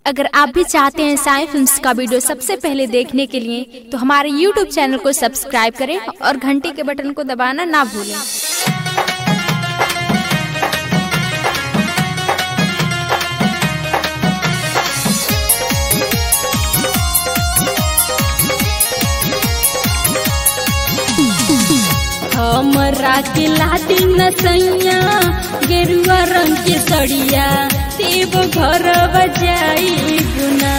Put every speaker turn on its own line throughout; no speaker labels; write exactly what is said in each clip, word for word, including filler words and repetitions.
अगर आप भी चाहते हैं साई फिल्म्स का वीडियो सबसे पहले देखने के लिए तो हमारे यूट्यूब चैनल को सब्सक्राइब करें और घंटी के बटन को दबाना ना भूलें।
हमरा के लाती नसैया गेरुआ रंग के सड़िया देव घर बजाई गुना।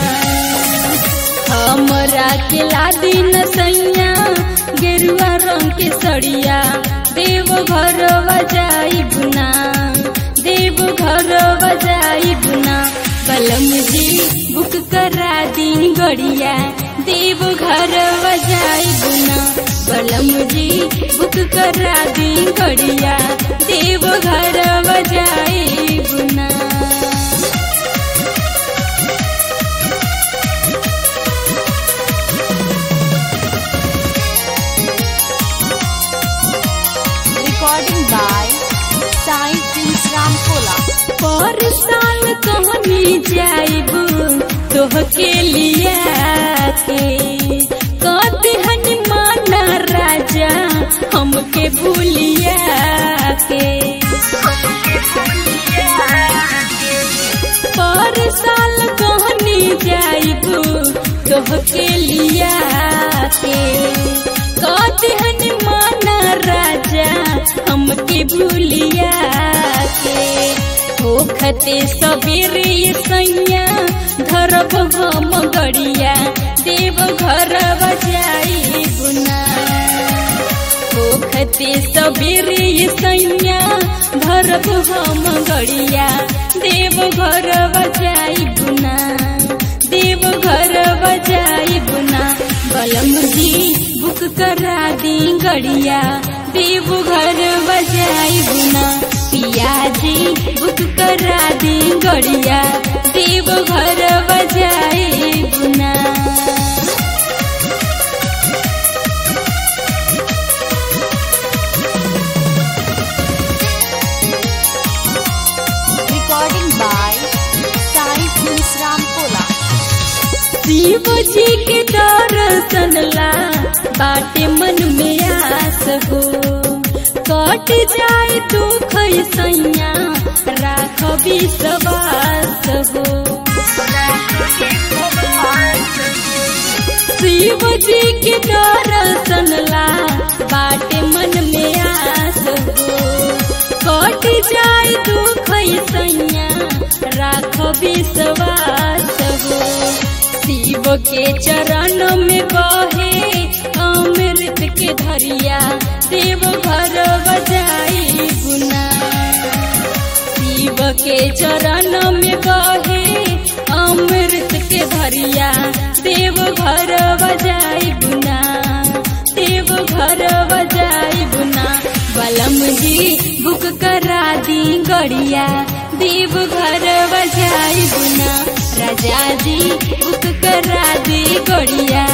हमरा के लाती नसैया गेरुआ रंग के सड़िया देव घर बजाई गुना। देव घर बजाई गुना बलम जी बुक करा दी गड़िया देव घर बजाई गुना। बलम जी बुक करा दी गड़िया देव घर बजाई गुना।
Recording by Sai films Ramkola.
पर साल कहनी जाइबू तोहके लिया के कहते हनी माना राजा हमके भूलिया के। पर साल कहनी जाइबू तोहके लिया के कहते हनी माना राजा हमके भूलिया के। होखते सबेरे सैया धरब हम गड़िया देव घर बजाई गुना। होखते सबेरे सैया धरब हम गड़िया देव घर बजाई गुना। देव घर बजाई गुना बलम जी बुक करा दी गड़िया देव घर बजाई गुना। पिया जी बुक करा दी गड़िया देव घर बजाई गुना।
Recording by Sai films Ramkola.
Shiv ji के दर्शन ला बाटे मन में आस हो कट जाए दुख सैया राख विश्वास हो। शिव जी के दर्शन ला बाटे मन में आस हो कट जाए दुख सैया राख विश्वास हो। शिव के चरण में बहे अमृत के धरिया देव घर बजाई गुना। शिव के चरण में बहे अमृत के धरिया देव घर बजाई गुना। देव घर बजाई गुना बलम जी बुक करा दी गड़िया देव घर बजाई गुना। राजा जी बुक करा दी गड़िया